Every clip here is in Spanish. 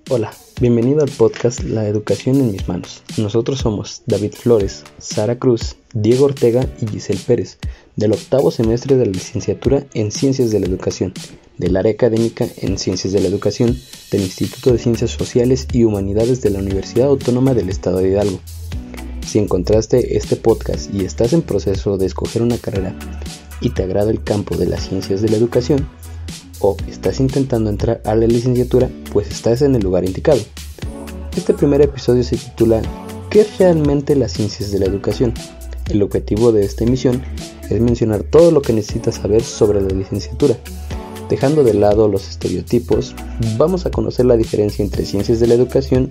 Hola, bienvenido al podcast La Educación en mis manos. Nosotros somos David Flores, Sara Cruz, Diego Ortega y Giselle Pérez, del octavo semestre de la licenciatura en Ciencias de la Educación, del área académica en Ciencias de la Educación, del Instituto de Ciencias Sociales y Humanidades de la Universidad Autónoma del Estado de Hidalgo. Si encontraste este podcast y estás en proceso de escoger una carrera y te agrada el campo de las ciencias de la educación, o estás intentando entrar a la licenciatura, pues estás en el lugar indicado. Este primer episodio se titula ¿Qué es realmente las ciencias de la educación? El objetivo de esta emisión es mencionar todo lo que necesitas saber sobre la licenciatura. Dejando de lado los estereotipos, vamos a conocer la diferencia entre ciencias de la educación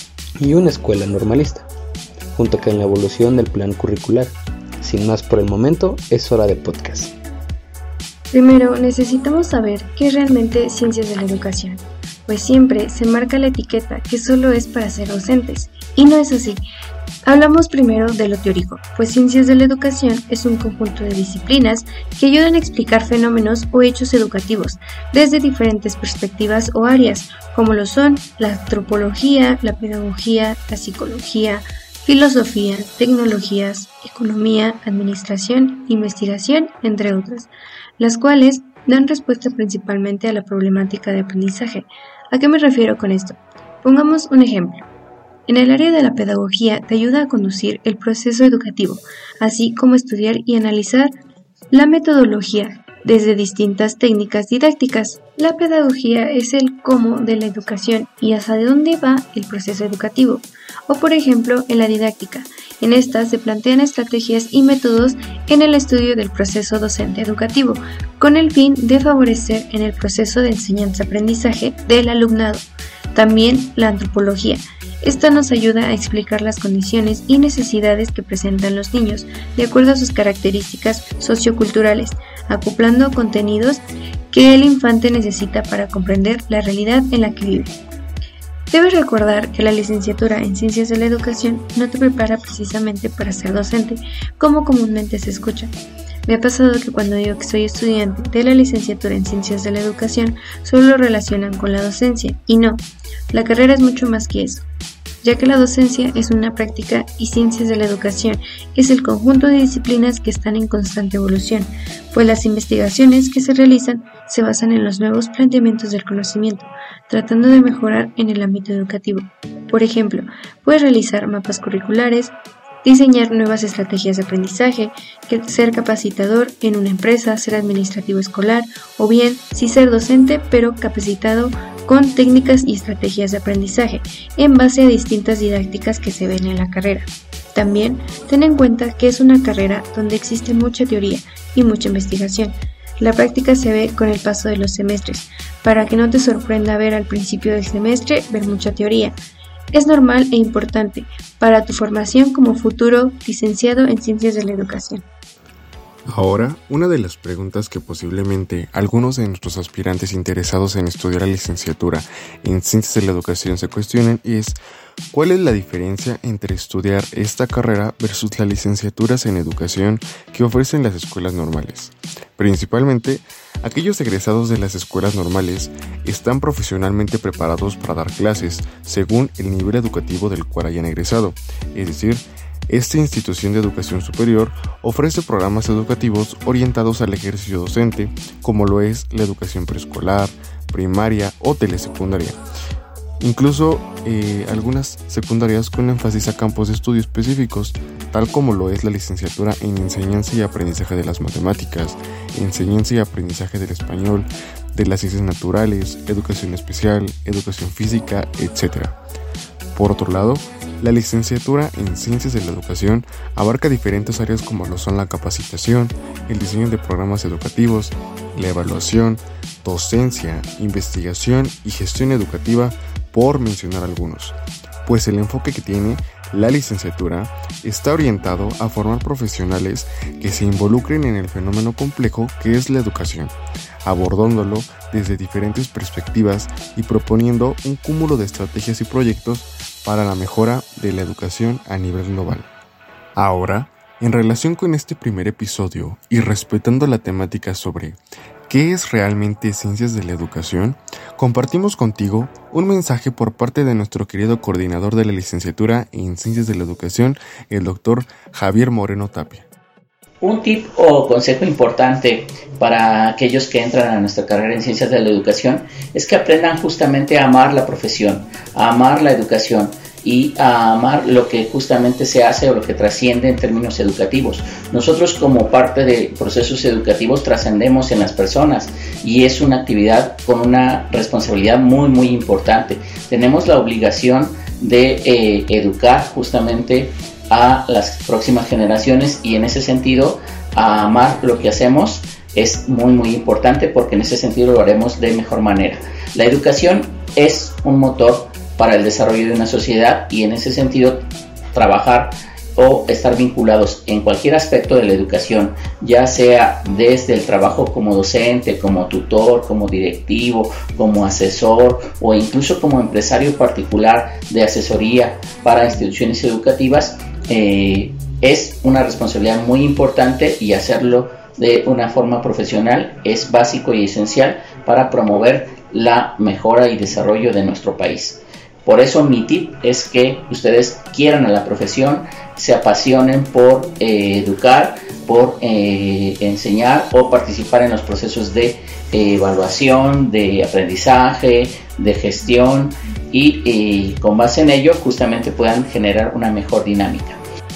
y una escuela normalista, junto con la evolución del plan curricular. Sin más por el momento, es hora de podcast. Primero, necesitamos saber qué es realmente ciencias de la educación, pues siempre se marca la etiqueta que solo es para ser docentes, y no es así. Hablamos primero de lo teórico, pues ciencias de la educación es un conjunto de disciplinas que ayudan a explicar fenómenos o hechos educativos desde diferentes perspectivas o áreas, como lo son la antropología, la pedagogía, la psicología, filosofía, tecnologías, economía, administración, investigación, entre otras, las cuales dan respuesta principalmente a la problemática de aprendizaje. ¿A qué me refiero con esto? Pongamos un ejemplo. En el área de la pedagogía te ayuda a conducir el proceso educativo, así como estudiar y analizar la metodología desde distintas técnicas didácticas. La pedagogía es el cómo de la educación y hacia dónde va el proceso educativo. O por ejemplo, en la didáctica. En esta se plantean estrategias y métodos en el estudio del proceso docente educativo, con el fin de favorecer en el proceso de enseñanza-aprendizaje del alumnado. También la antropología. Esta nos ayuda a explicar las condiciones y necesidades que presentan los niños de acuerdo a sus características socioculturales, acoplando contenidos que el infante necesita para comprender la realidad en la que vive. Debes recordar que la licenciatura en Ciencias de la Educación no te prepara precisamente para ser docente, como comúnmente se escucha. Me ha pasado que cuando digo que soy estudiante de la licenciatura en Ciencias de la Educación, solo lo relacionan con la docencia, y no, la carrera es mucho más que eso, ya que la docencia es una práctica y Ciencias de la Educación es el conjunto de disciplinas que están en constante evolución, pues las investigaciones que se realizan se basan en los nuevos planteamientos del conocimiento, tratando de mejorar en el ámbito educativo. Por ejemplo, puedes realizar mapas curriculares, diseñar nuevas estrategias de aprendizaje, ser capacitador en una empresa, ser administrativo escolar, o bien sí ser docente pero capacitado con técnicas y estrategias de aprendizaje en base a distintas didácticas que se ven en la carrera. También ten en cuenta que es una carrera donde existe mucha teoría y mucha investigación. La práctica se ve con el paso de los semestres, para que no te sorprenda ver al principio del semestre ver mucha teoría. Es normal e importante para tu formación como futuro licenciado en Ciencias de la Educación. Ahora, una de las preguntas que posiblemente algunos de nuestros aspirantes interesados en estudiar la licenciatura en Ciencias de la Educación se cuestionen es ¿cuál es la diferencia entre estudiar esta carrera versus las licenciaturas en educación que ofrecen las escuelas normales? Principalmente, aquellos egresados de las escuelas normales están profesionalmente preparados para dar clases según el nivel educativo del cual hayan egresado, es decir, esta institución de educación superior ofrece programas educativos orientados al ejercicio docente, como lo es la educación preescolar, primaria o telesecundaria. Incluso algunas secundarias con énfasis a campos de estudio específicos, tal como lo es la licenciatura en enseñanza y aprendizaje de las matemáticas, enseñanza y aprendizaje del español, de las ciencias naturales, educación especial, educación física, etc. Por otro lado, la licenciatura en Ciencias de la Educación abarca diferentes áreas como lo son la capacitación, el diseño de programas educativos, la evaluación, docencia, investigación y gestión educativa, por mencionar algunos, pues el enfoque que tiene la licenciatura está orientado a formar profesionales que se involucren en el fenómeno complejo que es la educación, abordándolo desde diferentes perspectivas y proponiendo un cúmulo de estrategias y proyectos para la mejora de la educación a nivel global. Ahora, en relación con este primer episodio y respetando la temática sobre ¿qué es realmente Ciencias de la Educación? Compartimos contigo un mensaje por parte de nuestro querido coordinador de la licenciatura en Ciencias de la Educación, el doctor Javier Moreno Tapia. Un tip o consejo importante para aquellos que entran a nuestra carrera en Ciencias de la Educación es que aprendan justamente a amar la profesión, a amar la educación y a amar lo que justamente se hace o lo que trasciende en términos educativos. Nosotros, como parte de procesos educativos, trascendemos en las personas y es una actividad con una responsabilidad muy importante. Tenemos la obligación de educar justamente a las próximas generaciones y en ese sentido a amar lo que hacemos es muy importante, porque en ese sentido lo haremos de mejor manera. La educación es un motor para el desarrollo de una sociedad y en ese sentido trabajar o estar vinculados en cualquier aspecto de la educación, ya sea desde el trabajo como docente, como tutor, como directivo, como asesor o incluso como empresario particular de asesoría para instituciones educativas, es una responsabilidad muy importante y hacerlo de una forma profesional es básico y esencial para promover la mejora y desarrollo de nuestro país. Por eso mi tip es que ustedes quieran a la profesión, se apasionen por educar, por enseñar o participar en los procesos de evaluación, de aprendizaje, de gestión y con base en ello justamente puedan generar una mejor dinámica.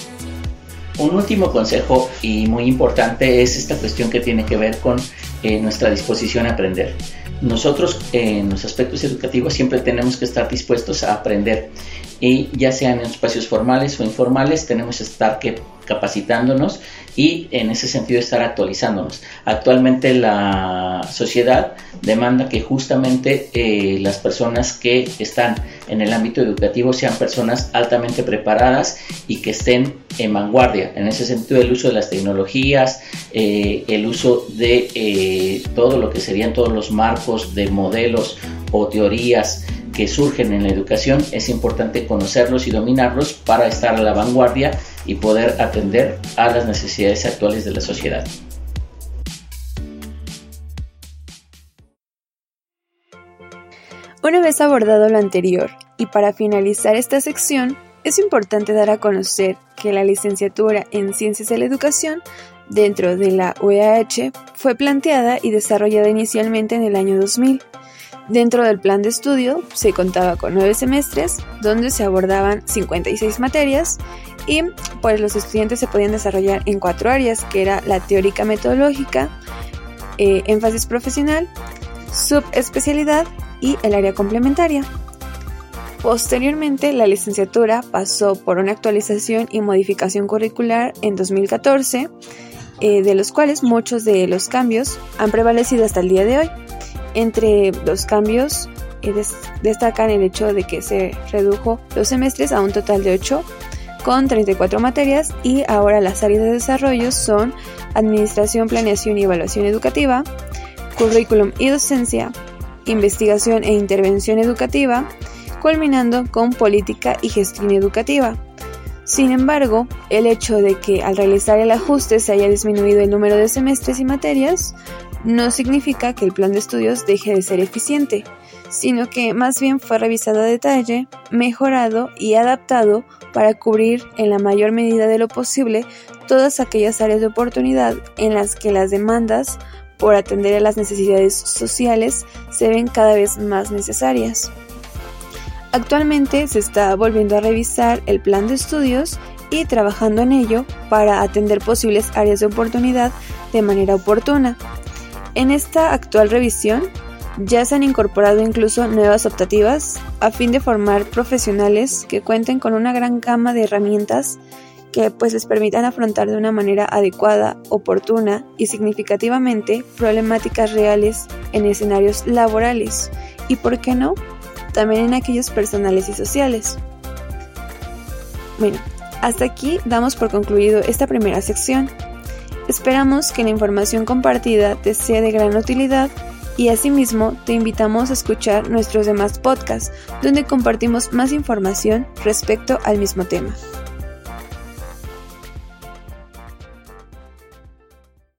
Un último consejo y muy importante es esta cuestión que tiene que ver con nuestra disposición a aprender. Nosotros en los aspectos educativos siempre tenemos que estar dispuestos a aprender y ya sean en espacios formales o informales tenemos que estar capacitándonos y en ese sentido estar actualizándonos. Actualmente la sociedad demanda que justamente las personas que están en el ámbito educativo sean personas altamente preparadas y que estén en vanguardia. En ese sentido el uso de las tecnologías, el uso de todo lo que serían todos los marcos de modelos o teorías que surgen en la educación, es importante conocerlos y dominarlos para estar a la vanguardia y poder atender a las necesidades actuales de la sociedad. Una vez abordado lo anterior, y para finalizar esta sección, es importante dar a conocer que la licenciatura en Ciencias de la Educación dentro de la UEH fue planteada y desarrollada inicialmente en el año 2000. Dentro del plan de estudio se contaba con 9 semestres, donde se abordaban 56 materias y pues los estudiantes se podían desarrollar en 4 áreas, que era la teórica metodológica, énfasis profesional, subespecialidad y el área complementaria. Posteriormente, la licenciatura pasó por una actualización y modificación curricular en 2014, de los cuales muchos de los cambios han prevalecido hasta el día de hoy. Entre los cambios destacan el hecho de que se redujo los semestres a un total de 8 con 34 materias y ahora las áreas de desarrollo son Administración, Planeación y Evaluación Educativa, Currículum y Docencia, Investigación e Intervención Educativa, culminando con Política y Gestión Educativa. Sin embargo, el hecho de que al realizar el ajuste se haya disminuido el número de semestres y materias no significa que el plan de estudios deje de ser eficiente, sino que más bien fue revisado a detalle, mejorado y adaptado para cubrir en la mayor medida de lo posible todas aquellas áreas de oportunidad en las que las demandas por atender a las necesidades sociales se ven cada vez más necesarias. Actualmente se está volviendo a revisar el plan de estudios y trabajando en ello para atender posibles áreas de oportunidad de manera oportuna. En esta actual revisión ya se han incorporado incluso nuevas optativas a fin de formar profesionales que cuenten con una gran gama de herramientas que pues les permitan afrontar de una manera adecuada, oportuna y significativamente problemáticas reales en escenarios laborales y, ¿por qué no?, también en aquellos personales y sociales. Bueno, hasta aquí damos por concluido esta primera sección. Esperamos que la información compartida te sea de gran utilidad y asimismo te invitamos a escuchar nuestros demás podcasts donde compartimos más información respecto al mismo tema.